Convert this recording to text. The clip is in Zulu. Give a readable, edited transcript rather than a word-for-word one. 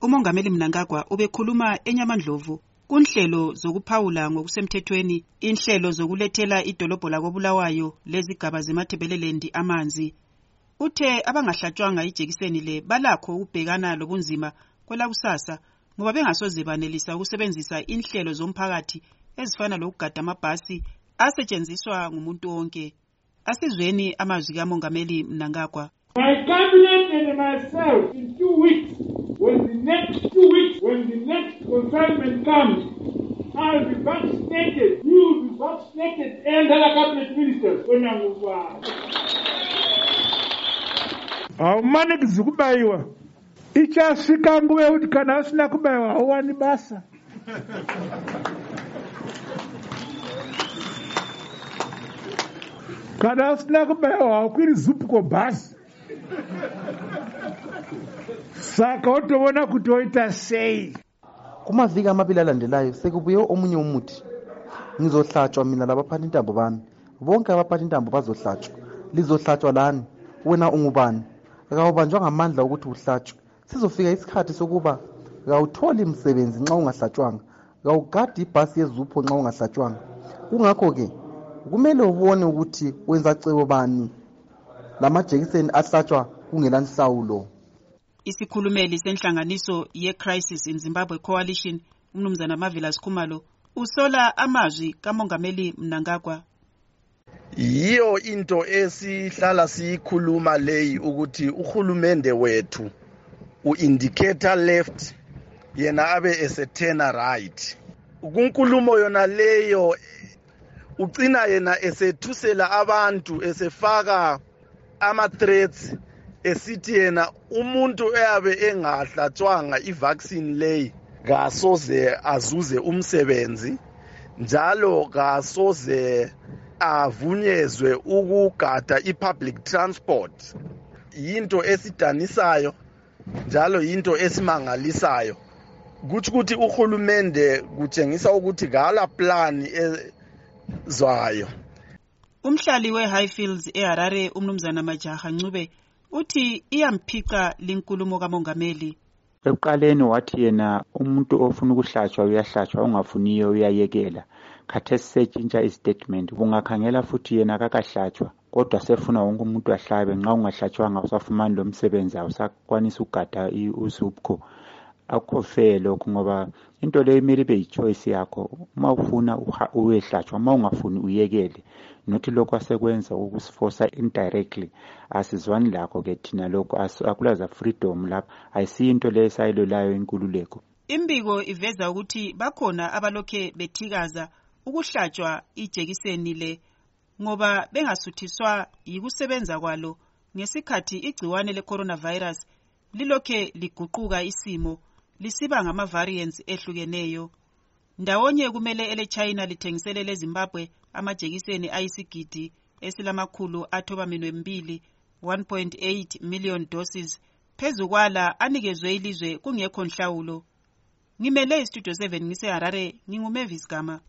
uMongameli Mnangagwa ubekhuluma eNyamandlovu kunhlelo zokuphawula ngokusemthethweni inhlelo zokulethela idolobho lakoBulawayo lezigaba zeMathebeleland amanzi. Uthe abangahlatshwanga ijekiseni le balakho ukubhekana lobunzima kwelakusasa ngoba bengasoze banelisa ukusebenzisa inhlelo zomphakathi ezifana lokugada amabhasi asetshenziswa ngumuntu wonke. Asizweni amazwi kaMongameli Mnangagwa. My cabinet and myself in 2 weeks, when the next consignment comes, I'll be vaccinated, you will be vaccinated, and other cabinet ministers. Awumane kubayiwa. Ichasika nguwe uthi kana asina kubayiwa awani basa. Kana asina kubayiwa akwiri zupuko basi. Saka utobona kutoita sei. Kumaviki amabili alandelayo sekubuye omunye umuthi. Ngizohlatshwa mina labaphathi intambo bami. Bonke abaphathi intambo bazohlatshwa. Lizohlatshwa lani. Wena ungubani? Akawubanjwa ngamandla ukuthi uhlatshwe. Sizofika isikhathi sokuba awutholi umsebenzi nxa ungahlatshwanga. Awugadi ibhasi yezupho nxa ungahlatshwanga. Kungakho ke kumele ubone ukuthi wenza cebo bani lamajekiseni ahlatshwa kungela nhlawulo. Isikhulumeli senhlanganiso ye-Crisis in Zimbabwe Coalition, uMnumzana Marvelous Khumalo, usola amazwi kaMongameli Mnangagwa. Yiyo into esihlala siyikhuluma leyi ukuthi uhulumende wethu u-indicator left yena abe esetena right. Kunkulumo yona leyo ucina yena esethusela abantu esefaka ama-threats esithi yena umuntu eyabe engahlatshwanga i-vaccine leyi kasoze azuze umsebenzi njalo kasoze avunyezwe ukugada i-public transport. Yinto esidanisayo njalo yinto esimangalisayo. Kuthi ukuthi uhulumende kutshengisa ukuthi kala plan ezwayo. Umhlali we-Highfields eHarare uMnumzana Majaha Ncube uthi iyamphica linkulumo kaMongameli. Ekuqaleni wathi yena umuntu ofuna ukuhlatshwa uyahlatshwa ongafuniyo uyayekela. Khathesi setshintsha istatement kungakhangela futhi yena kakahlatshwa kodwa sefuna wonke umuntu ahlabe nxa ungahlatshwanga usafumani lo msebenzi awusakwanisa ukugada uzupho. Akho fair lokho ngoba into leyo imele ibe yichoice yakho. Uma ufuna uyehlatshwa uma ungafuni uyekele. Nothi lokho asekwenza ukusiforsa indirectly asizwani lakho ke thina lokho akulaza freedom lapha ayisiyo into leyo sayilolayo inkululeko. Imbiko iveza ukuthi bakhona abalokhe bethikaza ukuhlatshwa ijekiseni le ngoba bengasuthiswa yikusebenza kwalo ngesikhathi igciwane le-coronavirus lilokhe liguquka isimo lisiba ngama-variants ehlukeneyo. Ndawonye kumele ele-China lithengisele le-Zimbabwe amajekiseni ayisigidi esilamakhulu athobaminwe 1.8 million doses phezu kwala anikezwe ilizwe kungekho nhlawulo. Ngimele iStudio 7 ngise Harare, nginguMavis Gama.